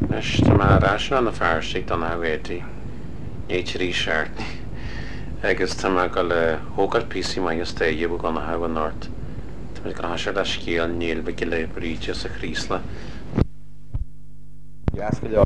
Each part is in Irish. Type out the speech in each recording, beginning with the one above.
Tá mar as an na fearrsaigh don havétaí éitirí seart agus tá go le hógáil písí mai stéú gan na hagan North. Tá go hasir le scíal níl be go le bríte sa chrísla. Gas go leor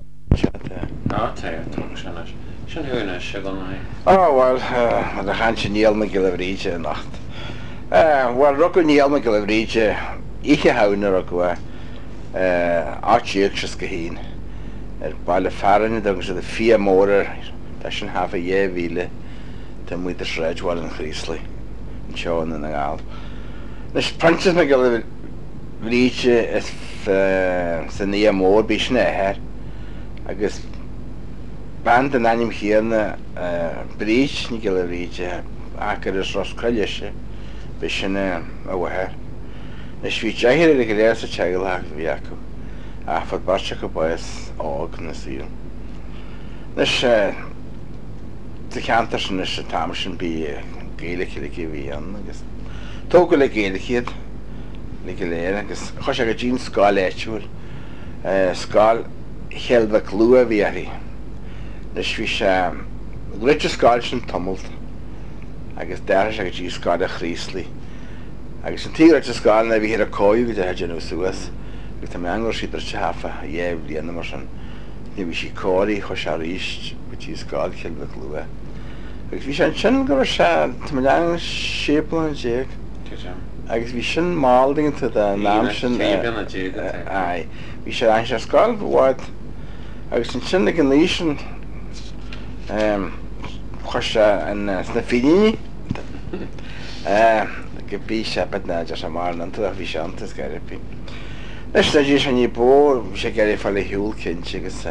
sin thuúna se gan na. well, a chan sin níl me go le bríte nacht. Well, ru go níl me go le bríte ihe hána a go átíoh se go hín. Bailile fearanna agus a fi mórir tá sin hafa dhéhhíle tá mu a sréidháil an chrísla an teána na gáil. Nes printes me go le bríte san ní mór bí sin éthir agus band an anim chéanna brís ní go le bríte agur is roscoilise be sinna a bhhair. Nes bhí deithir go léir sa teagaileach bhí acu a fad barse go báis ág na síl. Nes de cheantar sin is tam sin bí géalacha le bhí an agus tóga le géalachiad le go léir agus chu se go dín sáil éitiúil sáil chealbh lua bhíarí. Nes bhí se gluite sáil sin tomult agus deir se go dtí sáil a chríslí. Agus an tíir a sáil na bhí hir a cóú go de heidir suas. Gus tá angur siidir se hafa a dhéh líana mar an ní bhí si cóirí chu se ríist go tí sáil chealbh lua. Agus bhí an sin go se an sépla an déag agus bhí sin máldinganta a nám sin bhí sé ein se sáil bháid agus an sin an lí sin chu se sna finí go bí sepad na de sem mar an a bhí se antas gaiirí. Nes na dí san ní bó sé geirí fall hiúil cinse agus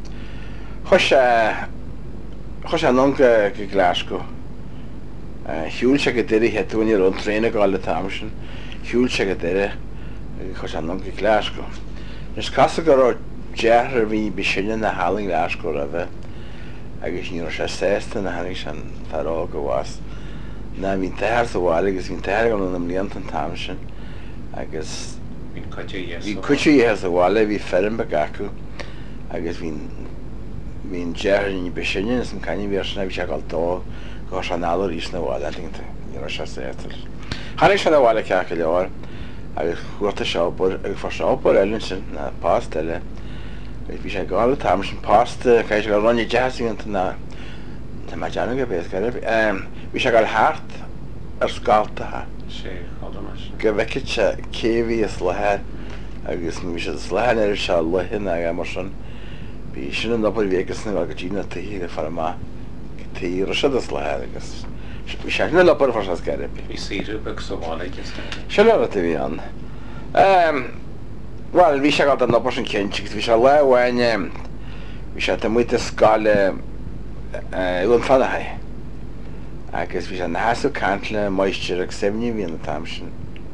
chu se nunca go Glasgow. Hiúil se go duire heúí ón tréna gáil le tamsin, hiúil se go duire chu se nunca Glasgow. Nes casa go dear bhí be sinne na háling Glasgow a bheith agus ní se sésta na hanig san tarrá go bhás. Na bhín teir sa bháil agus bhín teir an na mlíon an tamsin agus hí cuití he a bháile bhí ferm be gacu agus hín dearní be sinne an caiine bhí sinna bhí se gáil dó go se nála ríos na bháile ní se sétar. Chanig se na bháile cecha leir agus chuirta seápur agus fá seápur eilinn sin na pásteile agus bhí sé gála tam sin pásta caiisi go runne deasíanta na tá mai deanna go béis gaibh. Bhí sé gáil háart ar scáiltathe. Go bheice se céhí is lethir agus bhí sé lehan ar se lehin a mar sin bhí sin an nopur bhégus na go dína taí le far má tí se is lethir agus bhí se na lopur far se gaiir. Bhí síú be sa bhála se le a bhí an. Well, bhí se gal an nopur an cinse, bhí se lehhaine bhí se tá muinte scáile an fanathe. Agus bhí se na hasú cantle maisteach 7 hí na tamsin.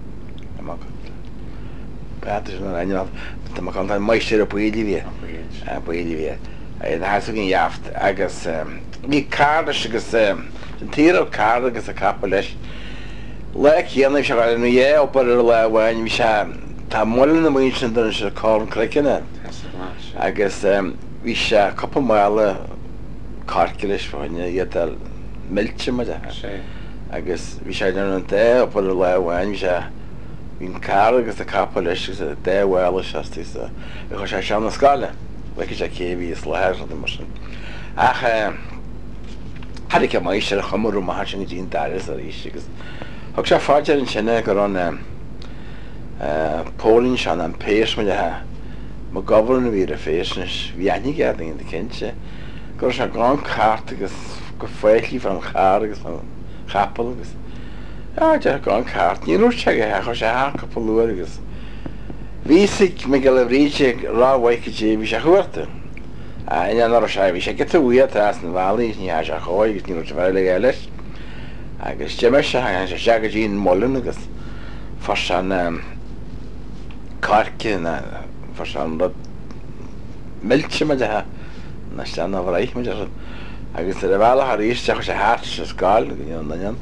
Aine tá chu maisteir a buí bhí buí na hasú gin jaft agus ní cá agus an tíar cá agus a cappa leis. Le chéanamh se gáil nu op ar lehhain bhí se tá mla na muon sin don se cá creicinine agus bhí se coppla mála carci leis fáine iad millte me agus bhí sé an dé op ar lehhain bhí se hín cá agus a cappa leis a déhile setí chu sé sean na scáile le sé céhí is leir mar sin. Ach Harnig mai sé a chumú mar sin dín dairis a ríis agus thug sé fáidir an sinne gur an pólinn se an péis me lethe má gobarn a bhí a féisnes bhí anig geing de cinse gur se gá cáart agus go foiitlí fan an char agus an chapel agus de gá cáart níú te chu sé há capú agus. Bhí me go le bríte ráhhaice dé bhí se chuirta. Ine an sé bhí sé get bhuiad as na bhelaí ní se choáid ní bhile eiles agus deime se an se se go dín molún agus far an carce far an millte me dethe na stean a bhréich me agus a bhela a ríos te chu sé háart se sáil go daon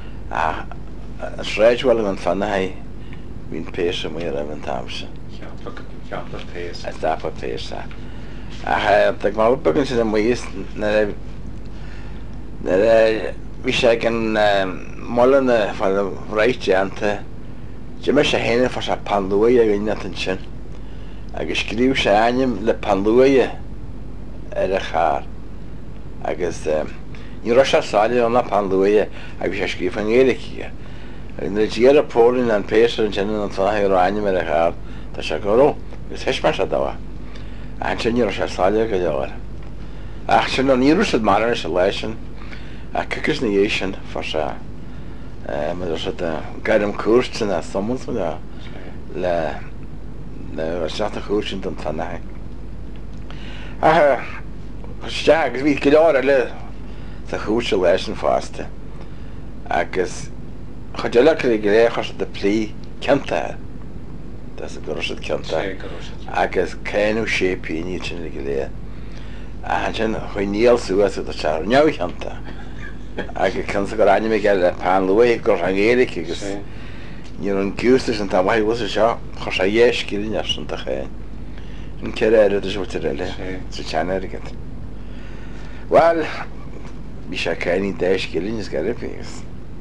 sréidhil an fannaí hín péise mu a an tamse. Ceapla péis. Dapa péise. Ag mar bugin sin muis vi sé gan mollenne fan réitante je me sé héine for se panluie a rinne an sin agus skrif sé aim le panluie a chaar agus ní ro se sáile an na panluie a vi sé skrif an éileige dé a pólin an pe an sin an fan aim a chaar tá se go gus heis mar se dawa an sin ní se sáile go deir ach sin an níú se mar se leichen a kukus na sin for se gaim koersen a sommens le a koersen an fan gus ví ge le a goese leichen faste agus chodelle geré de pli kenta dat go kenta agus kein sépi ní gelé a sin chu níl sú a se jou kenta ag kan go aine mé ge pan loé go an élik gus ní an gúste an tam was se cho se héeskilin an a ché an ke riile se tchanget well vi se kein déiskilin is gerpis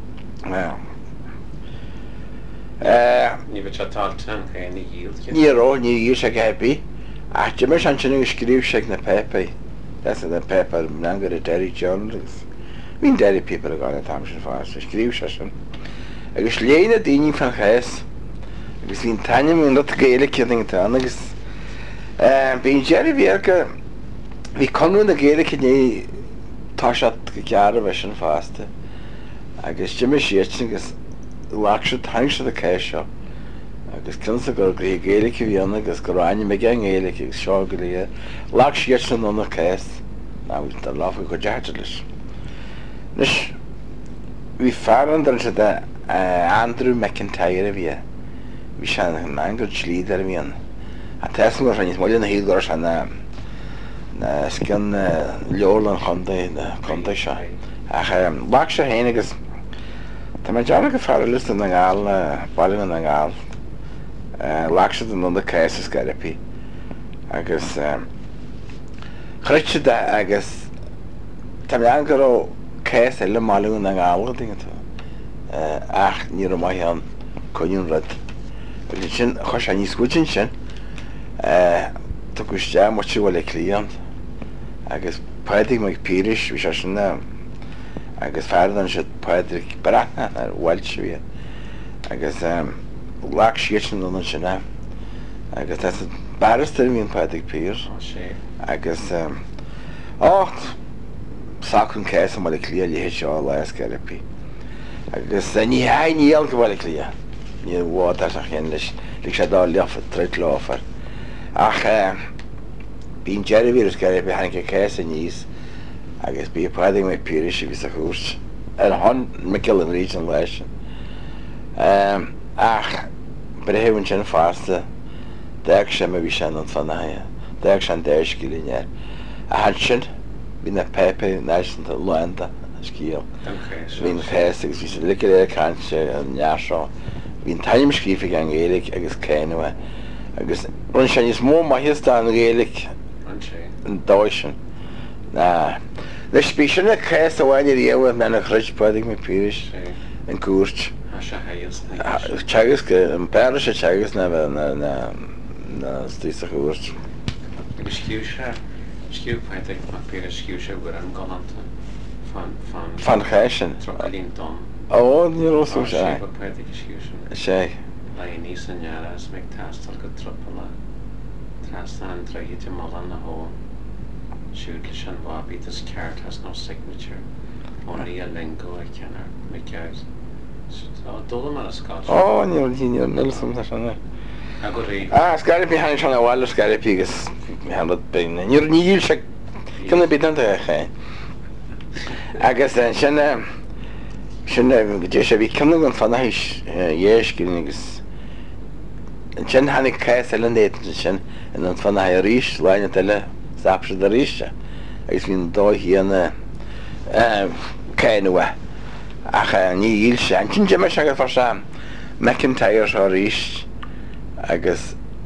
Níró ní se gepi a me an sin skrif se na pepe den pepper nanger a Derry Jones Bhín Derry people a gáin tam sin fá skrif se sin agus léine daine fan chéis agus hín taine mún dat géile kiting an agus bín Jerry Virke hí conún a géile né tá go cear a sin fáste agus Jimmy Sheetsin agus lá tan se a cé seo agus kinsa gur géile bhíanana agus go raine me gan éile gus seo go lí lá sian anna céis ná lá go deart leis. Nus hí fearan an se de Andrew McIntyre a bhí hí se an go slíd ar bhíon a te go an níos maiile na hígur se na cin leorlan chunda se lá se héine agus Tá me deanna go fear list an gáil bailin an gáil lá se an an céis is garipi agus chreite de agus tá an go céis eile máún an gála dinge ach ní mai an coún rud sin cho se níos scuin sin Tá goiste mar siú le líon agus peidig me píris hí se sin agus feardan se Patrick Bratna ar Welsh vi agus lá sian an sinna agus barrister hín Patrick Pierce agus sacún cé mar lia hé seo le skepi agus ní haíal go bhile lia ní bhá a chéan leis lí sé dá lefa tre láfar ach bín Jerry skepi hanig cé a níos agus bí peidig mé píris ví a hús hon me killen region leis ach brehéhann sin fáste de sem me vi sin an fan de an déiskillinne a han sin hí na pepe neint lenda skiel hín fégus ví li kanse an jaará hín taimskrifi an gélik agus kéinue agus run se is mó ma hista an gélik an dáisian leis bí sinna chéis a bhhaine réomh me na chreidpádig me píris an cuairt tegus go an peir sé tegus na tí a chuairt. Sciúpáidig má pír sciú se bhar an galanta fan chéisisin líon don ó ní sé sé le níos an nearas meid tastal go tropala trasna an treide má an na hó siúd leis an bhábí is ceart has nó signature óí a lingo a ceannar me ceart dóla mar a sá ó níor nilsam sanna a go rí scarpi hain se bhile scarpi gus han bin níor níl se cena bit an ché agus sinna dé sé bhí cena an fannéis dhéiscin agus sin hanig cé lenéit sin in an fanna ríis leine teile sapse a ríiste agus hín dó híanana céinua ach ní íl se an sin me se go far sam McIntyre á ríist agus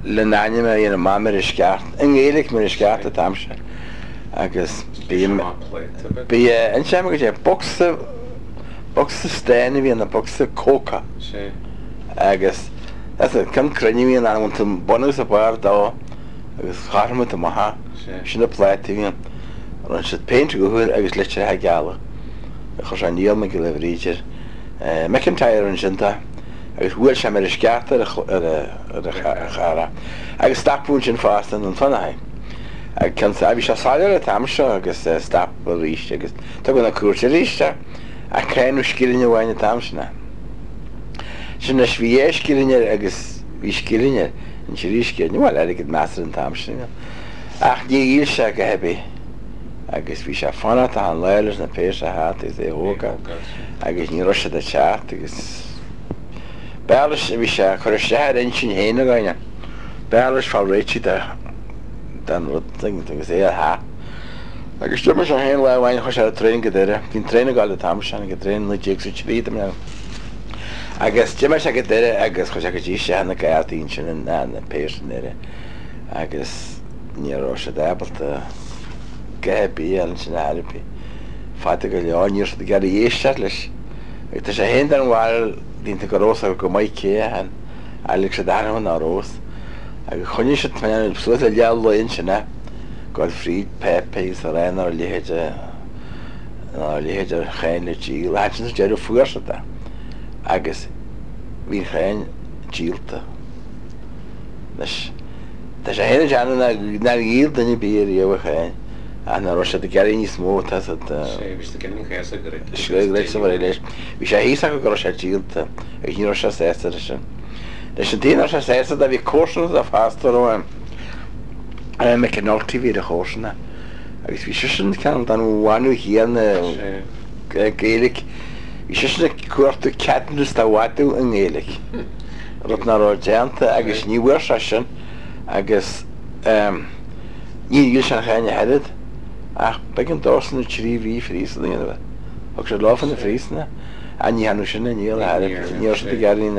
le naine me dhéana má mar is ceart in éalaigh mar is ceart a tamse agus bí an sem go sé boxa stéine bhí na boxa cóca agus cin cruniuíon anhaint bonús a bhar dá agus charrma a maitha sinna pléitiíon an si peinte go thuúil agus leite a geala a chu sé níl me go le bhríidir mecintáir an sinnta agus bhfuil sem mar is cearta a chara agus stapún sin fástan an fannaid can a bhí se sáile a tamse agus stap a ríiste agus tu gona cuairte ríiste a créanú scílinne bhhaine tamsena sinna bhí scílinne agus bhí scílinne an si ríisce nuhil aige meastar an tamsena ach ní íl se go hebí agus bhí se fanna an leiles na péir a hat is é hóga agus ní roise a teat agus Belas bhí se chuir sé in sin héana gáine Belas fá réiti den agus é a agus tu mar se héana lehhain chu sé a tréin go déire hín tréna gáil tam sena go tréin le dé trí me agus tu se go déire agus chu se go dtí sena gatíín sin na péir sanére agus níró se débalta gabí an sin Harpi fáte go leáníir a gar dhéiste leis ag tá sé hé an bhil dínta go rósa go maiid cé an eigh sé dahan árós agus chuine se su a leáin sinna gáil fríd pepéis a réin ar léhéidir chéin le tí le sin déidir fuairta agus bhí chéin díalta Tá sé héna deanna na íl daine bíir íomh chéin an ro sé a geí ní smó leis hí sé hí go sé díalta ag ní se sé sin. Leis an tíana se sé a bhí cósan a fástar me cenáltíhí a chósanna agus bhí sin cean an bhhaú híana géalaigh hí sinna cuairtú ceanú tá bhhaú an éalaigh rud nará déanta agus níhuiir se sin agus ní se chéine head ach be an dásanna trí hí frísanna og sé láfan na frísanna a ní hanú sinna níl ní se garín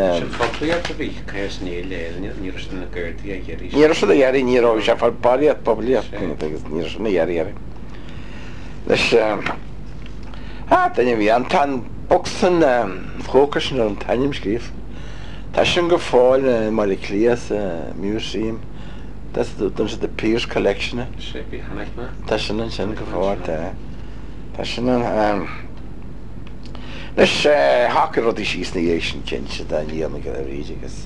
ní se a garí nírá se far baríad poblí agus ní sinna garí leis daine bhí an tan boxan fócasin ar an tanim scríf Tá sin go fáil mar i clías museum dun se de Pierce Collection Tá sin an sin go fáil Tá sin an leis hacar rudí síos na dhééis sin cin se a níana go a ríidegus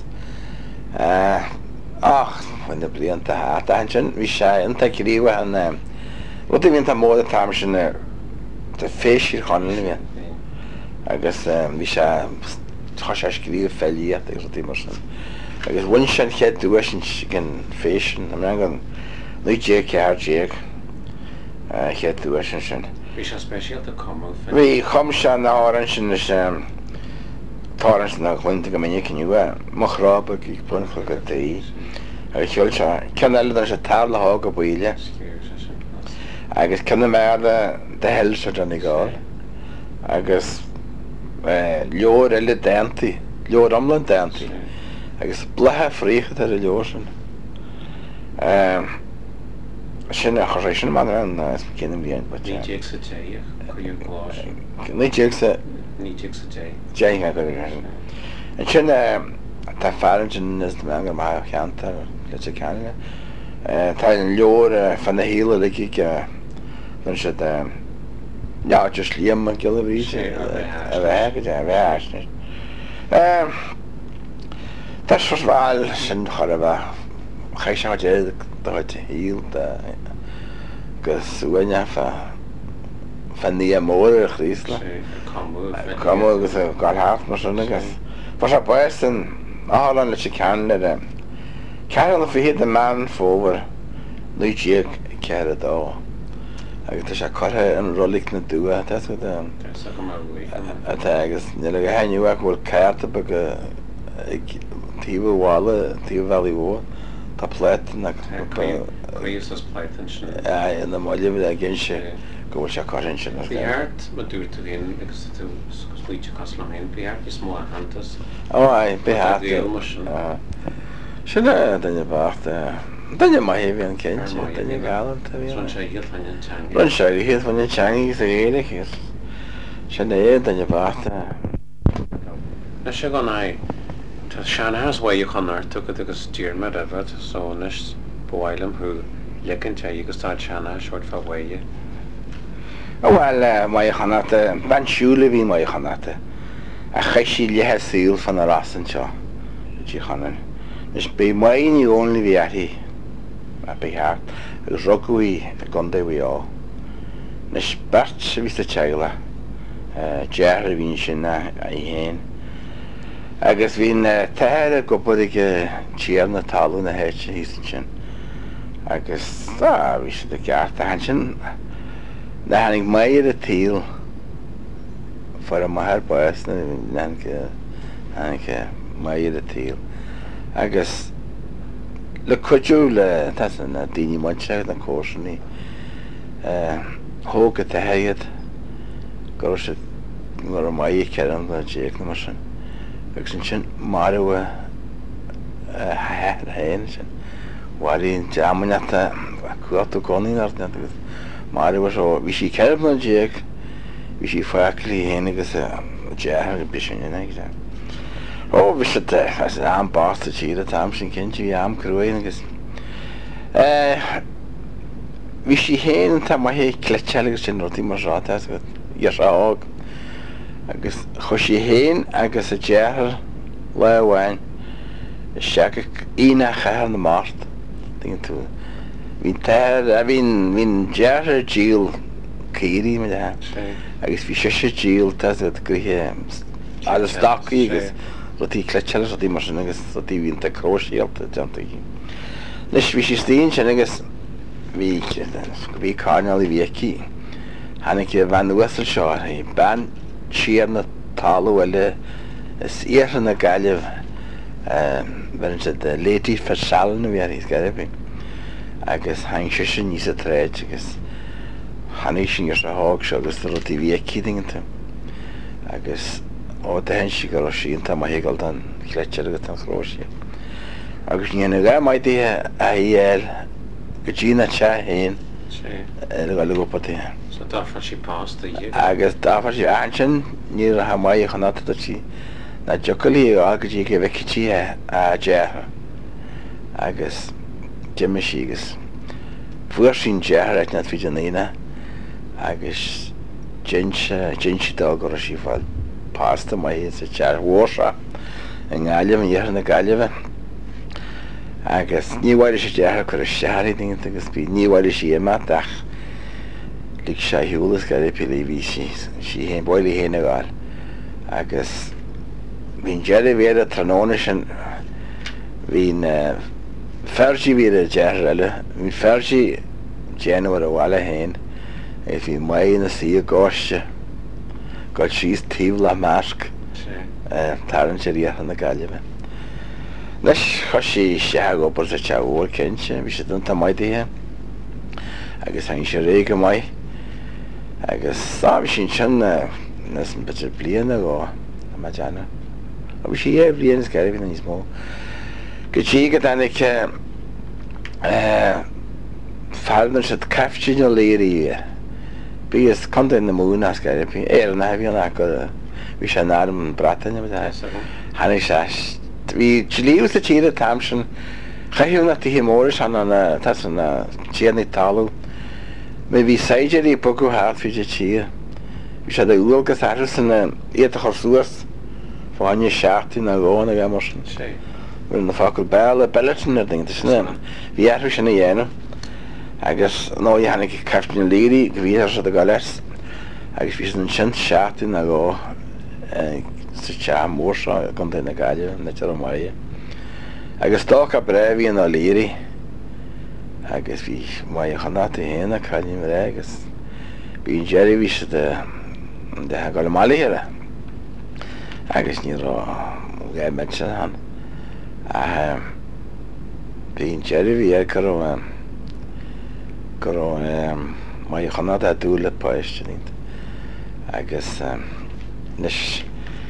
ach chuin na blianta hat an sin bhí sé anta ríomh an rudí vín tá móda tam sin de féisiir chanin bhíon agus bhí sé tá sé scríomh fellíad agus rutí mar sin agus bhain sin chead dúis sin gin fésin am an nué ceardéag chead dúis sin. Bhí sé spéisialta comá Bhí chum se ná an sin tá na chuinte go minic nniu marrába ag puncha go taí agus cheil se cean eile an se tal leth go buile agus cena mé de hell se an i gáil agus leor eile déantaí leor amlan déantaí agus blethe fríocha ar a leor sin sinna choéis sin man an cinnam bhíon an sin tá fearan sin is me an mai cheanta le ceanna tá an leor fan na híle le man si just líam an gilí a bheit go bheitne. Tás bháil sin chor a bheith chéis se dé doid híl gusúine fan ní mór a chrísla com agus gáthaf mar sin agus Tá se buis an álan le se cean le cean na fihéad an man fóhar nutíag cead dá agus tá se chutha an rolik na dua agus ní le go hainniuach bhfuil cearta be go tíomhhála tíomhhelíhó tá pleit na na máileh a gin se go bhfuil se chorin sin. Bhíart má dúirta bhíon agus tú slíte coslam héin bhíart is mó hantas. Ó be Sinna danne bart danne mai hé an kenint danne galant Son sé hiil fan an Run se hé fan den Changi a réige sin é danne bart. Na sé gan na Tá seanhas bha chunar tu agus tíirrma a bheit so nes bhhailm thu lecinn te agus tá seanna seoir fáhhaige. Well mai chanata bansúle hí mai chanata a chaisi lethe síl fan a rasan seo tí chanan. Is be mai only bhí a beart agus roguí a gonda bhí á. Nes bert sa ví a teile dear a bhín sinna a héin. Agus hín teir a gopadig tíarna talú na héit hí sin. Agus ví sé de ceart a han sin na hannig mai a tíl for a mahar bas na mai a tíl. Agus le coú le na daine muintse an cósanní thóga a héiad go se mar a mai cean le déag na mar sin. Agus sin marha héin sin bhhaín deammanata chuú gáí art agus mar bhí sí ceirh na déag hí sí foiaclaí héana agus dear bisin ige. Ó bhí se an básta tíad a tam sin cinnte bhí am cruúin agus hí sí héan tá mai hé cleitealagus sin rotí marrá go dhearrág agus chu sí héin agus a dear lehhain se ine chehar na mát tú. Bhín teir a bhín dear díal céirí me agus bhí sé díal gruthe agus staí agus rotí cleiteile rotí mar sin agus rotí hín a croisialta deanta í. Leis bhí sí stíon sin agus bhí cáineáil i bhíici hanig bhean Wesel seo i ben siar na talú eile is éan na gaiileh bhean se de létí fersalan na bhíar hís garibh agus hain se sin níos a tréid agus hanig sin gur a hág se agus rotí bhíici dinganta agus ó de hen si go sínta mai hégal an chléiteir agat an chróisi. Agus níana ga maidíthe a dhéal go ddína te héin le gopatí. So dáfar sí pásta agus dáfar sí ansin ní a ha mai chanata sí na jolíí agadtí go bhecití a deatha agus deime sígus. Fuair sin deathar eit na fi aíine agus jinsi dá go sí fáil pásta mai sa tear mhórsá an gáileh an dhéar na gáileh agus níhhaile sé deair chu seaí agus bí níhhaile sí ach lig sé hiúlas gar ipí ví sí hé bhile héna gáil agus hín dead bhéad a tróna sin hín fertí ví a dear eile hín fertí déanamhar a bhile héin é hí mai na sí a gáiste gáil síos tíomh le measc tarann sé riach na gáileh. Leis chu sí se gopur sa tehúir cinse bhí sé donta maidíthe agus hain sé réige mai agus sábhí sin sin nas an bitir bliana go me deanna. A bhí sí é bliana garibh níos mó. Go dtí go danig farnar se ceftín ó léirí bí is contain na múna garibh na bhíonna go bhí sé nám bratainine hanig se. Bhí líomh a tíad a tam sin chaisiúna hí móris an na tíanna talú. Me bhí séidirí bogu háart fi tí. Bhí sé úilgus air san iad a chosúas fáinne seaachtaí na gána bhe mar sin. Bhfuil na fáil bail belletin ar ding sinna. Bhí airú sinna dhéanam agus nó hanig ceftna léirí go bhí se a gá leis agus bhí an sin seaachtaí na gá sa te mórsá gan na gaiile na te mai. Agus dá a breithhí an á léirí agus bhí mai chanáta héana chaine ré agus bhíon déirhí se de gáil máíile agus ní gé me se han. Bhíon déirhí ar go mai chanáta dúla páiste agus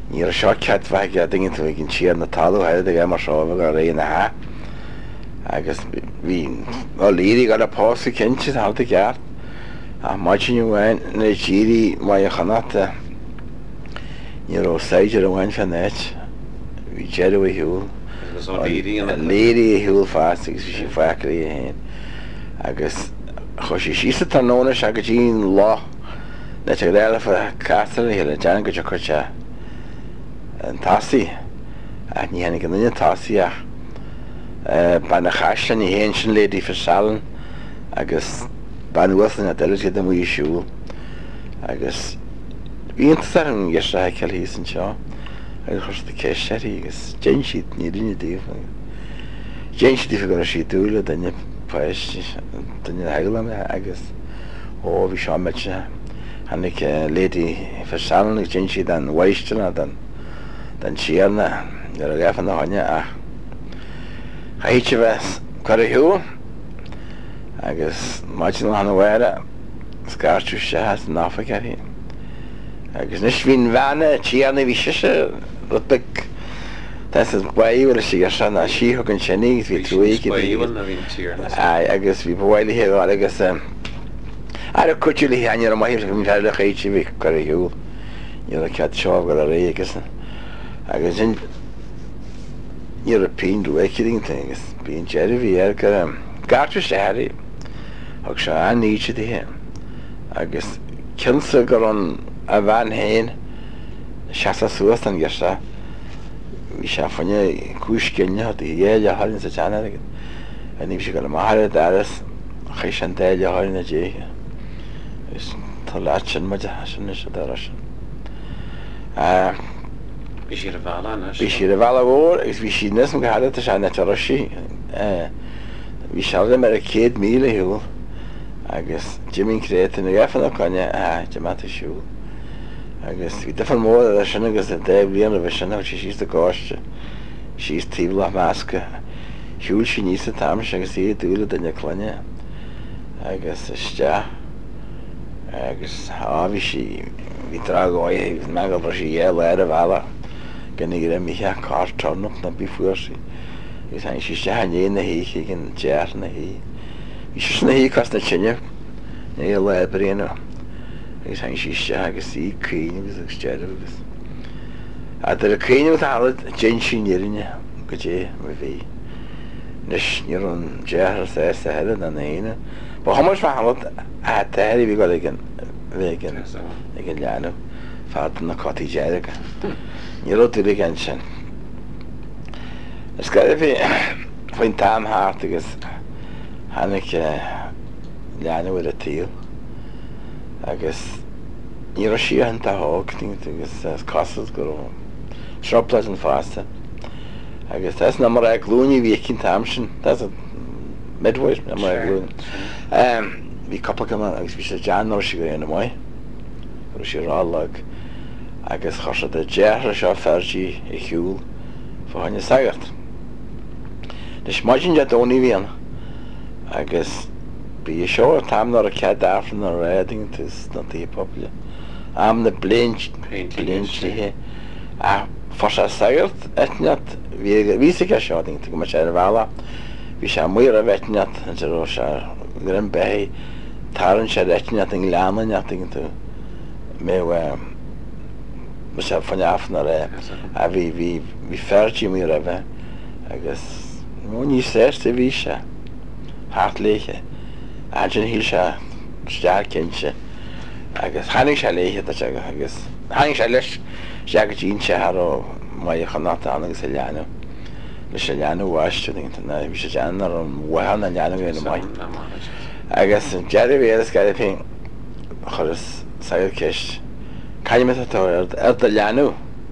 ní a seo ceadmhaige dingin tú gin siad na talú head a mar seo a ré na ha agus bhí á líí gal a pása cinnte halta ceart a maidin bhhain na tíí mai a chanata ní ó séidir a bhain fannéit hí jeú a hiúil léirí a hiúil fast agus bhí si fecaí a héin agus chu sí sísa tanóna se go dín lá na te réile a castal hé le dean go chuirte an tasí a ní hennig an inne tasí ach ba na chaisle í héin sin lédí fer salan agus ban uan a deige am í siúil agus íontar an giste ceil hí an seo agus chusta céisií agus dé siad ní rinne díh dé si go sí dúla danne páist danne heile agus ó bhí seo meite hanig lédí fer salan ag dé siad an bhaistena den siarna ar a réfan na haine a chaite bheits chu a hiú agus maidin hanna bhhaire scarú se an náfa ceí agus nus hín bhena tíarna bhí siise be baíhfuil si ar san a síthg an sinnig hí trúí agus bhí bhhaile hé agus ar a cuúla heanar a maihir go le chéiti bhí chu a hiú ar a cead seo go a ré agus níor a pínú éidirínta agus bíon jeir bhí ar go garú séirí ag se aníte hé agus cinsa gur an a bhean héin seaasa suas an giste hí se fanne cúiscinne í dhéile hallin sa teanna agin a níb se go le maithir daras chééis an déile háin na déthe gus tá leat sin muide sin is dar sin. Bhí siad a bhela Bhí siad a bhela bhór agus bhí si nes go heile a se na teí hí se mar a 100 míle hiúil agus Jimmín créta na gefan chuine de mata siúil agus bhí defan mór a sin agus a dé blion a bheit sinna si síos a gáiste síos tíbla measca siúil sin níos a tam agus í dúla danne chluine agus iste agus ábhí si hí dragáid me go bhar si dhé leir a bhela gannig ré mithe cátarnach na bífuaí gus hain si ste hané na híiche gin dear na hí hí si na hí cas na sinne na le bréna gus hain síiste agus í cíine agus agus dear agus a ar a cíine hála dé sinnéirine go dé mar bhí nes níor an dear sé a heile na héine ba hamar fe hála a téir bhí go gin bhégin ag an leanú fá na cotí dearacha ní tú gan sin. Is go bhí faoin tamthart agus hanig leanúir a tíl agus ní si an táthg agus cosas go sropla an fásta agus tas na mar ag glúní bhí cin tam sin midhhair na mar glún. Bhí cappa agus bhí sé deanú si go dhéana mai ru sé rálag agus chos a dearra seo fertí i hiúil fáinne sagart. Nes maidin de dóí bhíon agus bí seo a tamnar a cead dáfran a réing tus na tí popla am na blinthe a fá sé sagart etneat ví ce seáing go mar sé a bhela hí sé muir a bheitneat an seró se gur an bé tarann sé etneat an leannaneating tú mé se fan afna ré a bhí fertí mí a bheith agus mó ní sésta bhí se háléiche agin hí se stear cinse agus hanig se léiche agus haing se leis se go dín se ó mai chanáta agus a leanú leis sé leanú bháiste na bhí sé deanar an bhhan na leanú na mai agus deir bhélas ga pe churas saoil ceist caiime atá ar de leanú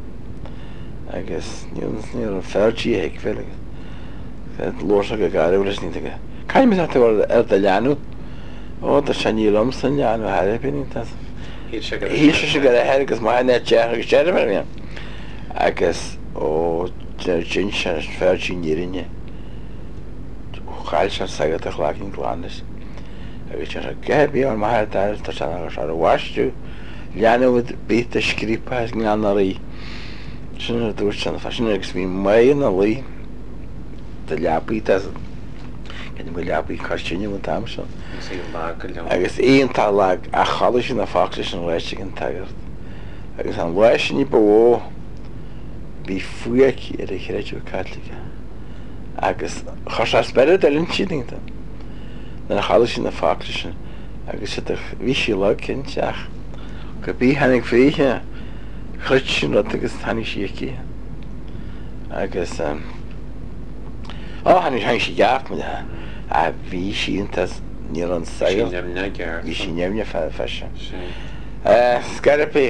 agus ní an fertí héic fé lósa go garú leis ní go caiime atá ar de leanú ó de se ní lom san leanú heirpin hí se go a heir agus mai net deach agus deir mar agus ó gin se fertí nírinne chail se sagad a chlácinn gláis agus se gebí an maithir tá se agus ar bhaistú leanúid bit a scrípa gnánaí sin dúirt sin fashion agus bhí mai na lí de leapaí gan go leapaí costíine an tam se. Agus íontá le a chaala sin na fála sin leiste an tagart. Agus an leisin í bó bhí fuiic ar a chéidir Caitlice. Agus chos spe delinn siíingta. Na chaala sin na fála sin agus bhí sí le cinteach. Go bí hanig frithe chuid sin agus tanig sií agus hanig hain si geach me a bhí síontas ní an saoil hí sí nemne feise. Scarpaí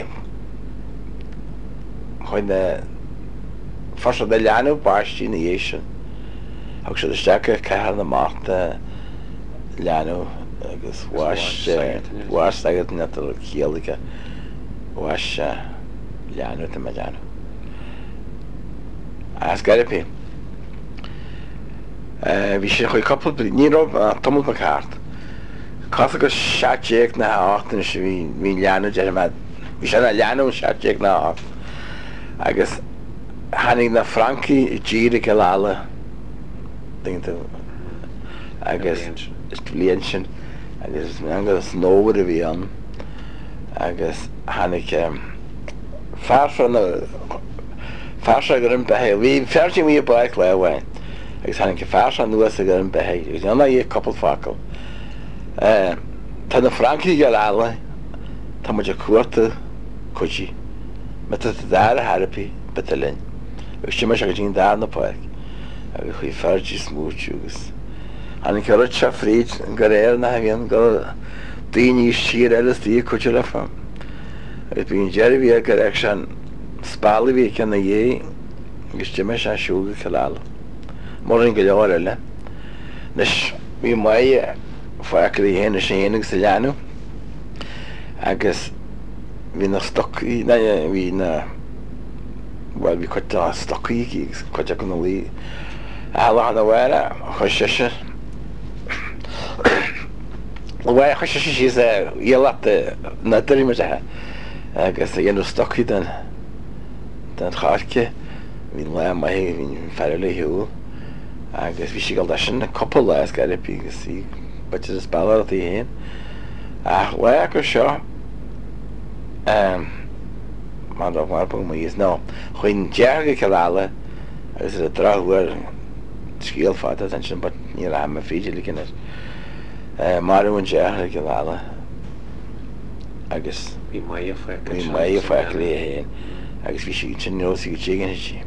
chuin fas de leanú báistí na dhé sin agus se isteach cethar na máta leanú agus bhás agad net chéalacha bhás leanú a me leanú. Scarpaí bhí sé chuid coppla níróh tomul na cáart. Cá go 7 na 8 se bhí leanú de bhí se na leanú 7 na 8 agus hanig na Franki I ddíra go lála agus líon sin agus agus nóhar a bhí an agus hanig fearsa gur an bethe bhí feartí mí baich le bhhain agus hanig fearsa nuas a gur an bethe agus anna í coppla facail. Tá na Franki go lála tá muid a cuata chuidí me tá dar a Harpaí betalinn. Agus si mar se go dtíon dar na páic agus chuí feartí smúteú agus. Hanig ceir se fríd an go réir na bhíon go daoine siar eiles tí chuide le fam. Agus bhíon deirhí gur ag se spála bhí ce na dhé agus tí me se siúga chalála. Mar an go leir eile. Nes bhí mai foiachir í héana séananig sa leanú agus hí na stocaí hí na bhil bhí chuid stocaí chuide go lí eala na bhile chu siise bhil chu siise sí dhéalata na duirimethe agus a dhéanú stocaí den cháce hí le mai hín fear le hiú agus bhí si gal sin na coppla le Scarpaí agus sí bute is bailí héin le go seo mar marpa is ná chuin dearga chalála agus a drahuair scíalfáta an sin ní ha a féidir licinir marún dearga chalála agus bhí mai a feic lé héin agus bhí si sin nóí go tígan sí.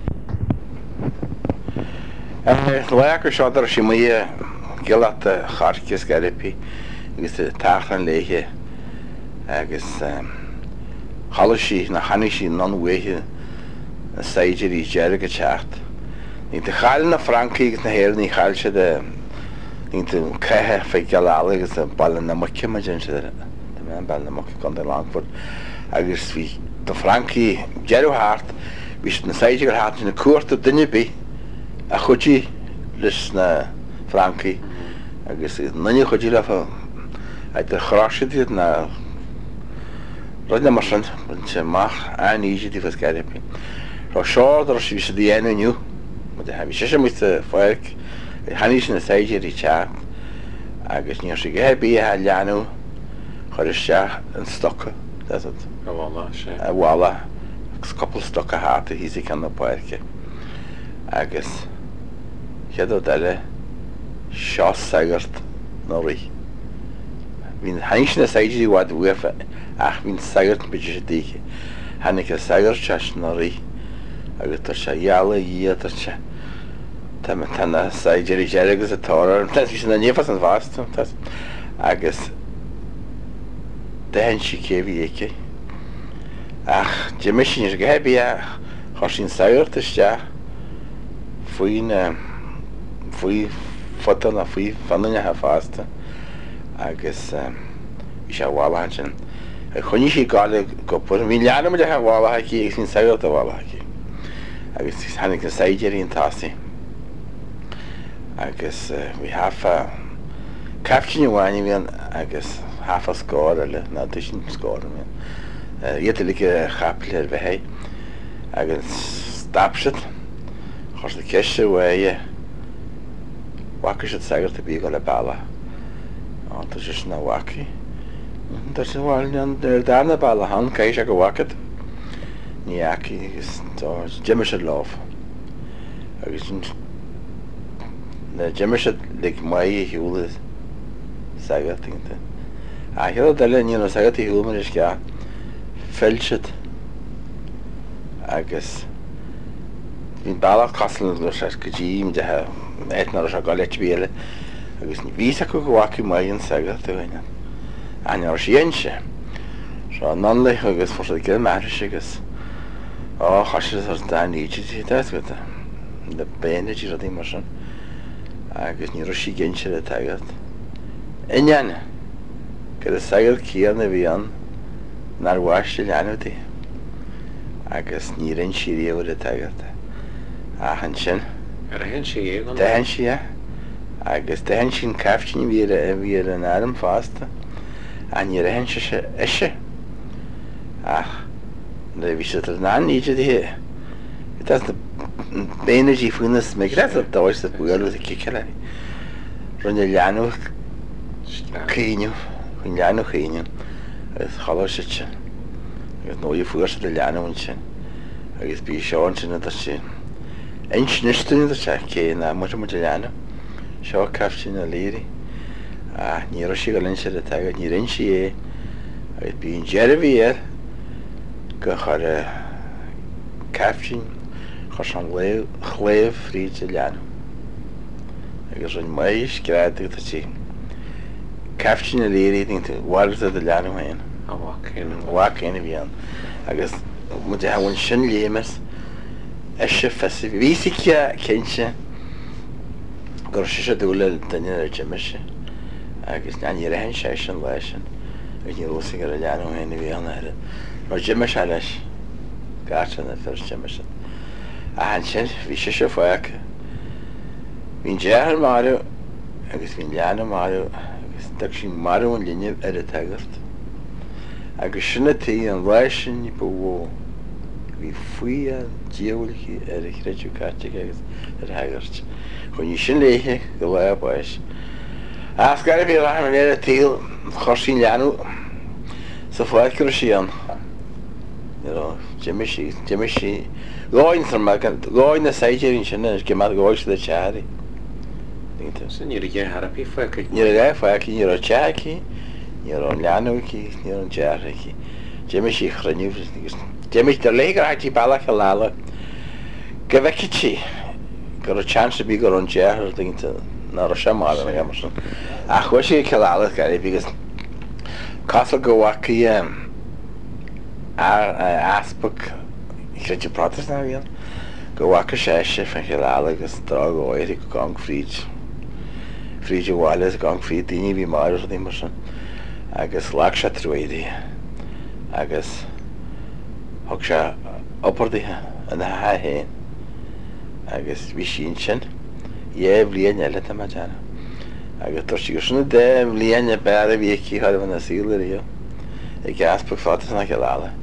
Le seo ar si mu gilat a charce Scarpaí agus táchan léthe agus chalasí na chanisí nonhuithe na saidir í dearga techt. Ní de chail na Franki agus na héir ní chail se de ní cethe fé geála agus a ballan na muce ma gin se me ball na muce gan Langford agus bhí do Franki dearúthart bhís na saidir gur háit na cuairta duine bí a chudí leis na Franki agus nanne chudí le ag de chráisiid na roiid na mar sin se mach aníide tí fa Scarpaí. Rá seo ar si sa dhéananiu ha bhí sé mu foiic haní sin na saidir í teach agus ní si gehebí a leanú chuir isteach an stocha bhla agus coppla stocha háta híí an na páirce agus cheadú deile seo sagart nóí. Bhín haní sin na saidirí bhád ufa ach bhín sagart beidir sé ddíe. Hanig a sagart te nóí agus tar se dheala íad se tanna saidirí deire agus atáir sin na nífas an bhasta agus dehan si céhí éice ach de mis sin go hebí chu sin sagart isteach faoi fotan a faoi fanine ha fásta agus bhí sé bhála sin. Chuní sí gála go bhí leanam de bhála cí ag sin sagart a bhála agus hanig na saidirí an tásaí agus bhí hafa captain bhhaine bhíon agus hafa scóir le na sin scóir iad lig chapla ar bheithe agus stapsid chos na ceiste bhaie waca siad sagart a bí go le bailla tá sé na waci tá sé bháil an darna bailla han caiis a go wacad ní aci agus Jimmer siad láh agus na Jimmer siad le mai hiúla sagartínta a head eile ní sagart í hiúlman is ce fellsiad agus hín bailach coslan go sé go ddím de éitnar se go leit bíile agus ní ví acu go bhaci mai an sagart a bhaine aar síonse se nonla agus for gil mar agus chaise ar daníidir go de béidir a dí mar sin agus ní sí ginse le tagart inne go a sagart cíar na bhí an nar bhaiste leanútaí agus ní rin siíomh a tagart a han sin hen si hen si agus de hen sin ceftin bhí an airm fásta a ní a hen se ise ach le bhí se ná níidir hé na béidirtí funas mé dáis a buú a cice le runne leanú cíineh chun leanú chéine agus chaá site agus nóí fuair de leanúin sin agus bí seáin sin a sin einsnisteún a se cé na mu leanú seo ceftin a léirí a ní si go linse a tagad ní rin si é agus bíon jeirhí go chu ceftin chus an chléimh fríd a leanú agus run maiis gráú a tí ceftin a léirí bhhair a leanú hain bhacéine bhíon agus mu hahain sin lémas se fesi ví cinse gur si sé dúla daine ar Jimmerse agus ní hen sé an lei sin ag ní rosa gur a leanú héna bhíon air mar Jimmer se leis gáan na fer Jimmerse a han sin hí sé se foiacha hín déar marú agus hín leanú marú agus tu sin marú an linne ar a tagart agus sinna tí an lei sin ní bhó hí faoi a díolalaí ar a chréú cáte agus ar hagart chun ní sin léthe go bhha báis as gar bhí ra an éar a tíal chosín leanú sa fáid gur síán Jimmer sí gáin gáin na séidirn sinna go mar gáis le teí ní ggé Harpi fe ní ra foici ní teí ní an leanúí ní an teí Jimmer sí chraniuh Jimmy der leger hat die bailach a lála go bhheici gur a chance bí gur an dear dingte ná a sem mar a chu sé ceála gar bígus Castle go bhaci aspach chréte protest na bhíon go bhacha séise fan cheála agus drá óirí go gang fríd bháile gang fríd daoine bhí mar d mar sin agus lá se trúirí agus thug se opdaithe an na héin agus bhí sin sin dhé bblion eile me deanna agus tar si gur sinna dé bblion be a bhíí chuh na sílaí i gaspa fátas na ceála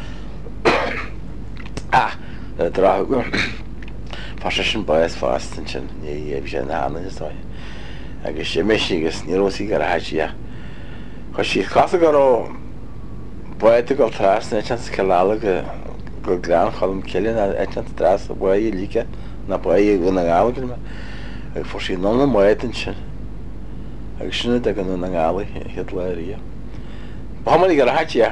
drá go fá sin báas fástan sin ní dhéh sé na hána isáid agus sé mé agus níróí gar a haití chu si casa go buide go tras na ceála go gran chom cean a tras a buí líce na buí go na gála me ag for sí nó na muan sin agus sinna de gan na gála head leirí Baí gar a haití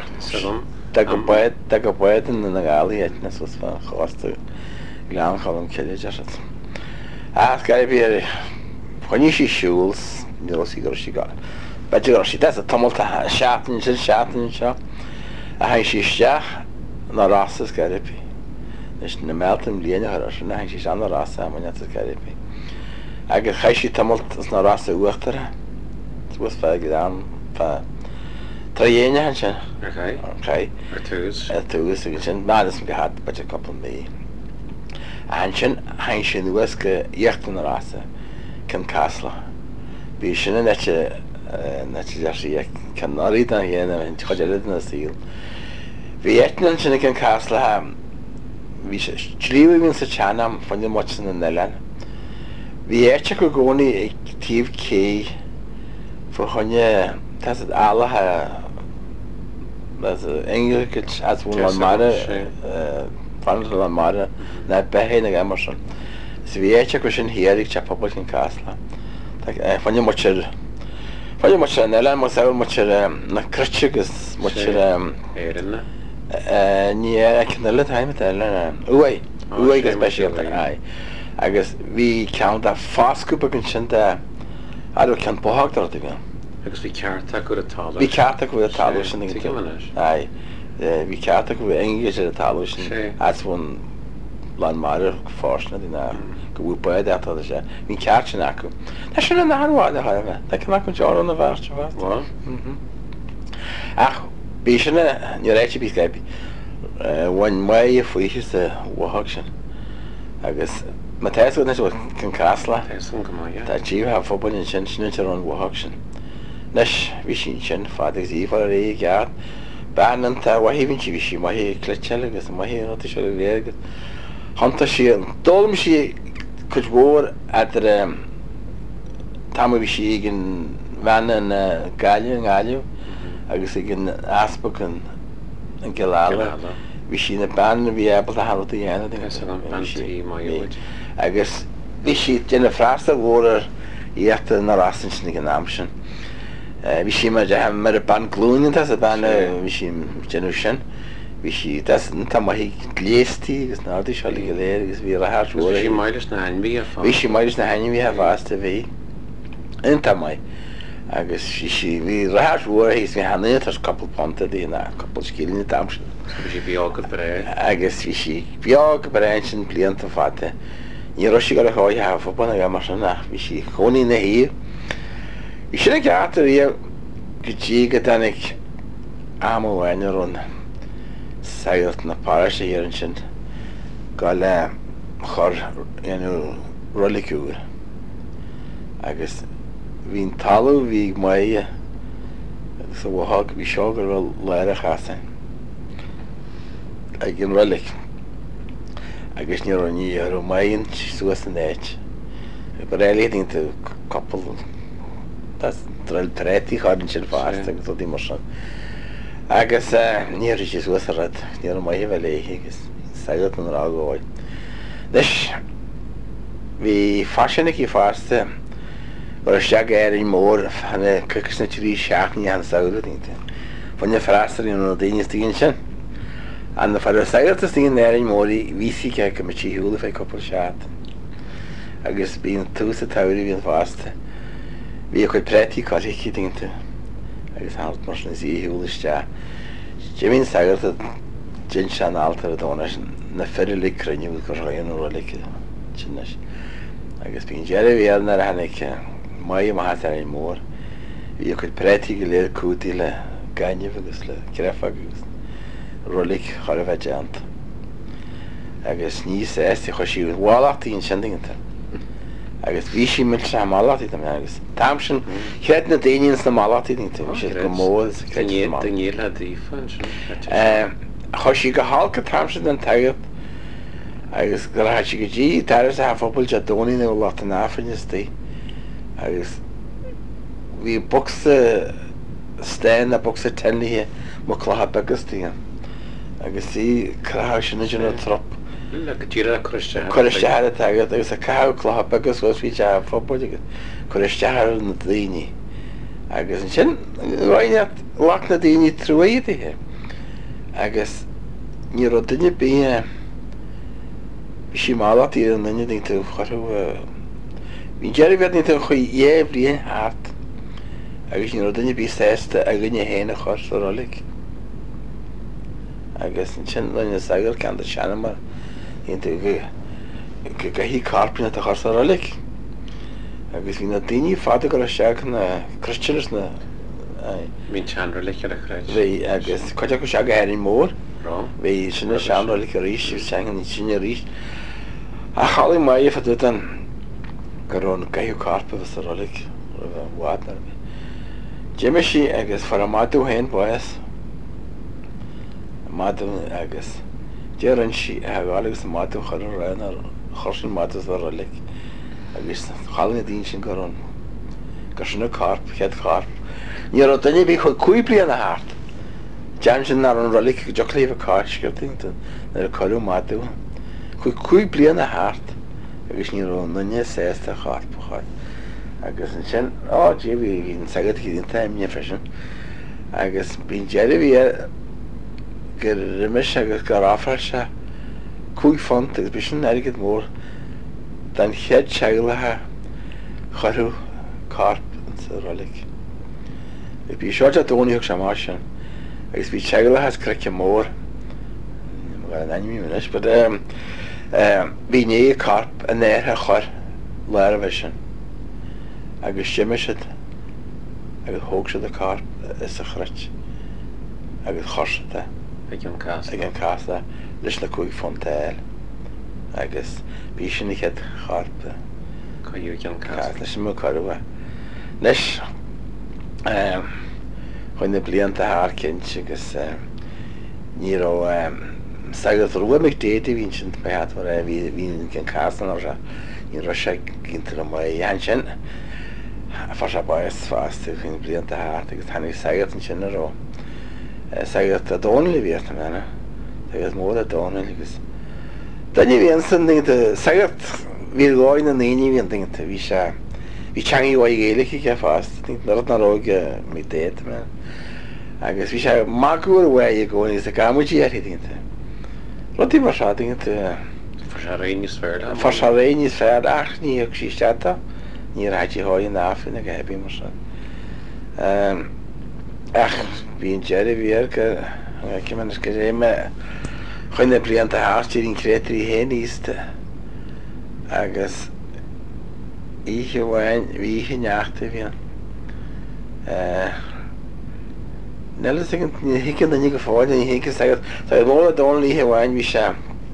go buan na gálaí etna sus fan cháasta gran chom ceile de as ga bí chuní sí siúls níí gur sí gáil beidir gur si a tomulta seatain sin seatain seo a hain síisteach na rastas garipi leis na meltam líana ar sin hain sí an rasa a maine garipi agus chaisi tamult na rasa uachtara bus fe an tá dhéine han sin túgus agus sin nádas go hat be couple mé an sin hain sin uas go dhéachtain na rasa cin casla bí sinna nete can naí an héana chuidir na síl. Bhí etnan sinna an cás le hí tríomh hín sa teanam fan mo na Neileán. Bhí éite go gcónaí ag tíomh cé fu chunne álathe English as bhfuil an mara fan an mara na behéna Emerson. Sa bhí éite go sin hiarigh te pobl cin Casla. Fanne mu an Neileán mu saoil mu na cruite agus mu éanna ní cinile taimime eile uaig speisialta agus bhí cean a fáscúpa an sin adú cean bóthachtar go. agus bhí cearta go atá. Bhí cearta go a talú sin bhí cearta go English a talú sin as bhn lá mar fásna dna go bhúpaid atá sé. Bhí ceart sin acu. Tá sin an anháid a haimh, Tá cena chun teán na bhharte bhá. Ach bí sinna ní réite bí Skype bhain mai a faoise sa bhthach sin agus má te go cin Casla tá tíomh ha fóbail sin sinúte an bhthach sin. Nes bhí sin fádagus íomhar a ré geart bean tá bhhíhann si bhí si maihí cluteile agus maihí se légus. Hananta sí dóm si chud mhór idir tam bhí si gin bhena na gáileh agus gin aspa an gelála bhí si na ban bhí ebal a halta dhéana agus bhí si déna freasta mhór íachta na rastan sin an am sin. Bhí si mar a ban glúin a ban bhí si genú sin. Bhí si tá maihí léistí agus nádaí se go léir agus bhí rathart mhór. Bhí mailes na hainmhí Bhí si mailes na hainmhí a bhásta bhí. Inta mai. Agus bhí rathart mhór hís bhí hanaí tar couple ponta dína couple scílín tam sin. Bhí si beag breid. Agus bhí si beag breid sin blianta fáte. Ní ro si go a cháid hafaban a mar sin nach bhí si chonaí na hí. Bhí sinna ceartar í go dtí go danig amhhainarún sagart na páirse hir sin gá le chur rollaiciúr agus hín talú bhí mai sa bhthag bhí seo gur bhfuil leir a chasan ag gin rollic agus ní ní ar maíonn suas an éit go réalaíonnta couple dril trétí cháinn sin fásta agus dí mar sin. Agus níir is suas a rad ní mai bheith léí agus sagart an rágáid. Leis bhí fasinna í fásta gur steag éirí mór hena cuchas na trí seaachní an saola dínta. Fanne freistar í nó daine tíonn sin. An na far saoiltas tíon éirí mórí vísí ce go matí thuúla fé coppla seat. Agus bíon túsa tairí bhíon fásta. Bhí chuid pretí choirí dínta. agus halt mar na síúlaiste. Jimín sagart a gin sean altar a dóna na ferrilí cruniú go roion roiige sinnes. Agus bín jeir bhéar ar hanig mai hat ar mór. Bhí chuid pretí go léir cútaí le gaiineh agus le crefa agus rolig choir bheith deant. Agus níos éiste chu siú bhálaachtaí sendinganta. Agus bhí sí mil se málaí agus. Tám sin chead na daon na málaí sé go mód níl le ddífa chu sí go hálcha tám sin an tagad agus go si go dtí tar a fphobal de dóí na lá an áfannetí agus bhí boxa stéin na boxa tenlíthe má chlutha begustíon agus í crá sinna dúna trop. Choiristeir tagad agus a cah chlutha begus was bhí te fphobal choiristeir na daoine agus an sin roiine lech na daoine trúíthe agus ní ro duine bí sí málatí an nanne ding tú choú hín deir bhead ní tú chu éhríon háart agus ní ro duine bí séiste a gunne héna chos rolig agus an sin leine sagur cean a seanna mar hín tú go hí carpina a chos rolig agus hí na daoine fáda go seach na Christians na Bhín teanra le a chréid. Bhí agus chuide go se go héirí mór bhí sinna seanra le a ríis sean sinne ríis a chalí mai fa an gurrón gaú carpa a rolig bhhana. Jimime si agus far a máú héin buas máú agus Déan si gálagus na máú chu rain ar chosin mátas ar rolik agus chalanna dín sin go sinna carp, chead carp. Ní ar daine bhí chu cúiblian na háart. Dean sin ar an rolik go deoclaíomh cáisgurtingta na a choú máú. Chu cúiblian na háart agus ní nunne sésta charpaáid. Agus an sin dé bhí hín sagad hín taimne freisin. Agus bín dead bhí gur riimiis agus gur áfrail se cúig font agus bí sin airgad mór den chead sealathe choú carp sa rolik. Bhí seo a dóíoch sem mar sin, agus bhí sealathe creice mór an aimimi muis, bud bhí né carp a néirthe chuir leir a bheit sin. Agus siimiisiid agus thóg siad a carp is a chreic agus choirte ag an cásta leis na cúig fontail. Agus bí sin chead charpa leis mú choú. Leis chuin na blianta thar cinint agus ní sagad ruimiigh déadí hín sin behat hín cin cásan á ní ro sé cinnta am dhéan sin far se báas fásta chuin blianta thart agus tanig sagad an sin aró. Sagad a dónla bhíart na mena, sagad mór a dónla agus. Daine bhíon san sagad bhí gáin na naine bhíon dinta bhí se bhí teangaí bhhaid géalacha ce fásta, nar naróga mí déad me. Agus bhí se magúir bhhaid a gcóin agus a gamuidí ar dinta. Rotí mar se dinta Far se réníos fearr. Far se réníos fearr ach ní ag sísteata, ní ráidí háin náfin a hebí mar se. Ach bhíon dead bhíar go ciman go réime chuin na blianta háirtíí ín crétarí héníiste agus ihe bhhain bhíthe neachta bhíon. Nelas hican na ní go fáil í hica sagad mór a dónla ihe bhhain bhí se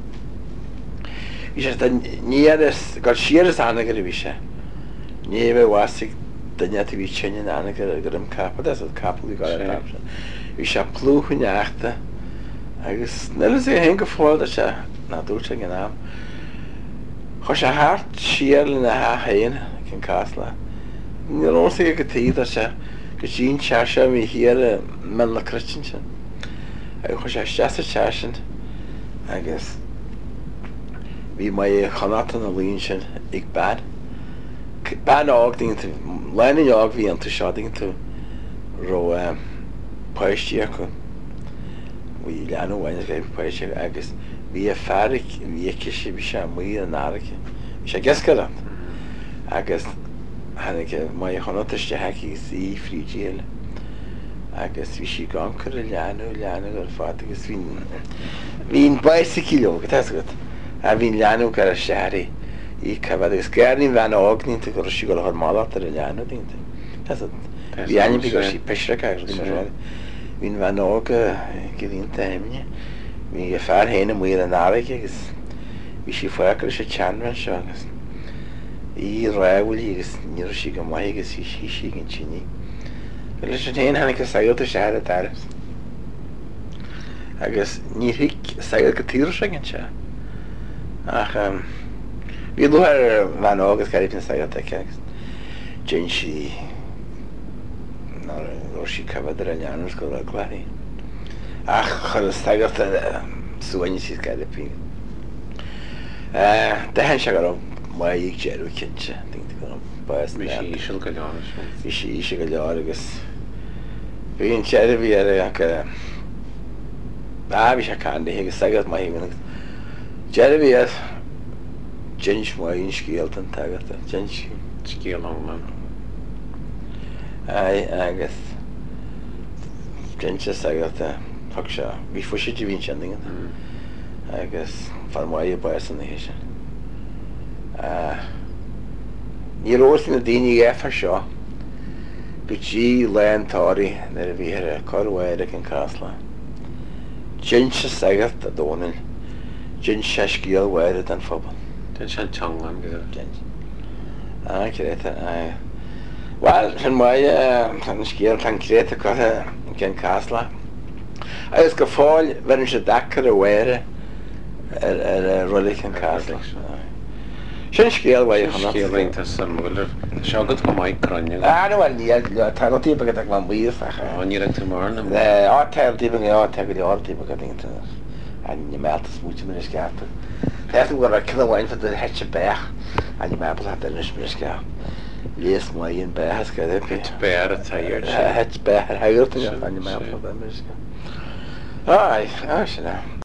níaras gáil siaras anna gur bhí se. Ní bheith bhhasigh daine bhí teine anna gur an cappa cappaí gáil se. Bhí se plúcha neachta agus nelas hen go fáil se ná dúirte an am. Chos se háart siar le na hain cin cásla. Ní ósa go tíad se go sín te se bhí hiar me le crutin sin. Agus chu sé teasta te sin agus bhí mai chanata na líon sin ag bad. Bad ág dinta leine ág bhí an tú seo dinta ro páistí acu. Bhí leanú bhaine gaibh páiste agus bhí a fearric bhí sé bhí se mí an náracha. Bhí sé gescarad agus hanig mai chonataiste heici í frídíal agus bhí si gangchar a leanú ar fád agus hín baiste kiló go teasgad a bhín leanú gar a searí í cabhad agus gearnín bhean ágnínta gur si go chuir mála ar a leanú dínta. Bhí aine bí gur sí peisreacha mar hín bhean ága go dínta aimine. Bhí a fear héanana muir an náracha agus bhí si foiachar sé teanran seo agus í ráhfuilí agus ní si go mai agus sí an tíní. Leis an héana hanig go saoilta sé a taras. Agus ní hiic saoil go tíir se an se. Ach bhí luthar bhean águs gaibh na saoilta agus déan si ná si cabhad ar a leanús go le ghlaí. Ach chur saoilta suhaine si gaibh pí. Dehan se go mai ag dearú cinnte go bas Bhí sí ísisiil go leáir. Bhí sí íse go leáir agus bhíon tead bhí ar bhí se candaí agus sagad mai hína. Dead bhí jins mai scéalt an tagata jins Scéal an agus jins sagata thug se bhí fuisiide bhín seanding agus fan mai a bas an hé sin. Ní rósin na daoine éfar seo go dtí leantáirí na a bhíar a chohhaid an cásla. Jin se sagart a dónail, jin se scíalhhaide an phobal. Den se teanglan go. Créta Well sin mai an scéal an créta cotha cin cásla. Agus go fáil bhainn se dachar a bhhaire Rolichan Castle. Sin scéal bhaid Scéalhainte san bhfuil seagad go maiid cruine bhfuil níl tantípa ag man bhuiach ní tú marna átípa á te go átípa go dingta a ní metas múte mar sceata. Tá go a cinhhain fa hete bech a ní mepal hat is mar sce. Lées mai íon bethas go bear a tair het be hegurta a ní mepal mar sce. Á sinna.